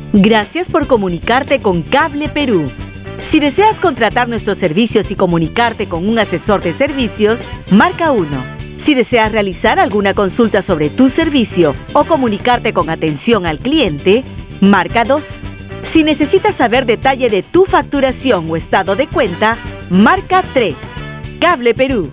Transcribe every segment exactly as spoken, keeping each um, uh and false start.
Gracias por comunicarte con Cable Perú. Si deseas contratar nuestros servicios y comunicarte con un asesor de servicios, marca uno. Si deseas realizar alguna consulta sobre tu servicio o comunicarte con atención al cliente, marca dos. Si necesitas saber detalle de tu facturación o estado de cuenta, marca tres. Cable Perú.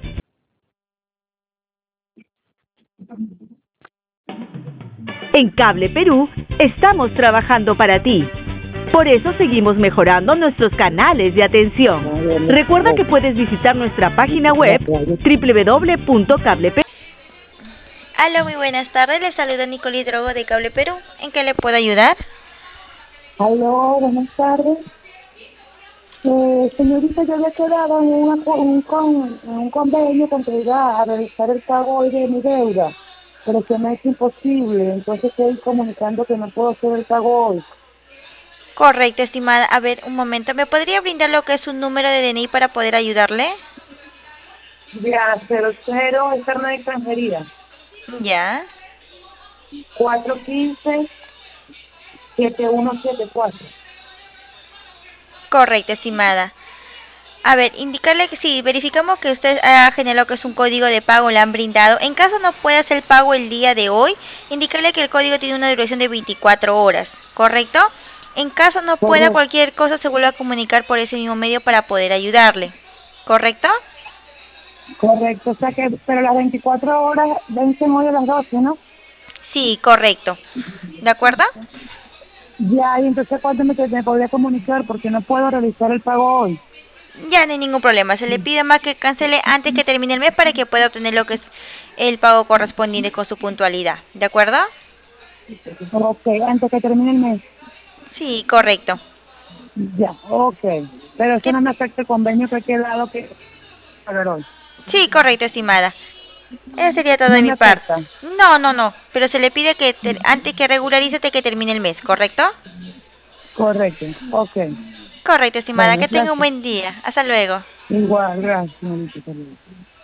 En Cable Perú estamos trabajando para ti. Por eso seguimos mejorando nuestros canales de atención. Recuerda que puedes visitar nuestra página web doble u doble u doble u punto cable perú. Hola, muy buenas tardes. Les saluda Nicole Drogo de Cable Perú. ¿En qué le puedo ayudar? Aló, buenas tardes. Eh, señorita, yo había quedado en, una, un, con, en un convenio con que iba a realizar el pago hoy de mi deuda, pero se me es imposible, entonces estoy comunicando que no puedo hacer el pago hoy. Correcto, estimada. A ver, un momento. ¿Me podría brindar lo que es un número de D N I para poder ayudarle? Ya, cero cero, es carnet de extranjería. Ya. cuatro uno cinco, siete uno siete cuatro. Correcto, estimada. A ver, indicarle que sí, verificamos que usted ha generado que es un código de pago, le han brindado. En caso no pueda hacer el pago el día de hoy, indicarle que el código tiene una duración de veinticuatro horas, ¿correcto? En caso no pueda Correcto, cualquier cosa, se vuelve a comunicar por ese mismo medio para poder ayudarle, ¿correcto? correcto, o sea que, pero las veinticuatro horas vencen hoy a las doce, ¿no? Sí, correcto. ¿De acuerdo? Ya, y entonces ¿cuándo me, me podría comunicar? Porque no puedo realizar el pago hoy. Ya no hay ningún problema. Se le pide más que cancele antes que termine el mes para que pueda obtener lo que es el pago correspondiente con su puntualidad. ¿De acuerdo? Ok, antes que termine el mes. Sí, correcto. Ya, ok. Pero eso ¿Qué? no me afecta el convenio que ha quedado que pagar hoy. Sí, correcto, estimada. Eso sería todo No de mi me parte. afecta. No, no, no. Pero se le pide que ter- antes que regularícete que termine el mes, ¿correcto? Correcto. Ok. Correcto, estimada. Bueno, Que tenga un gracias. buen día. Hasta luego. Igual, gracias, señorita.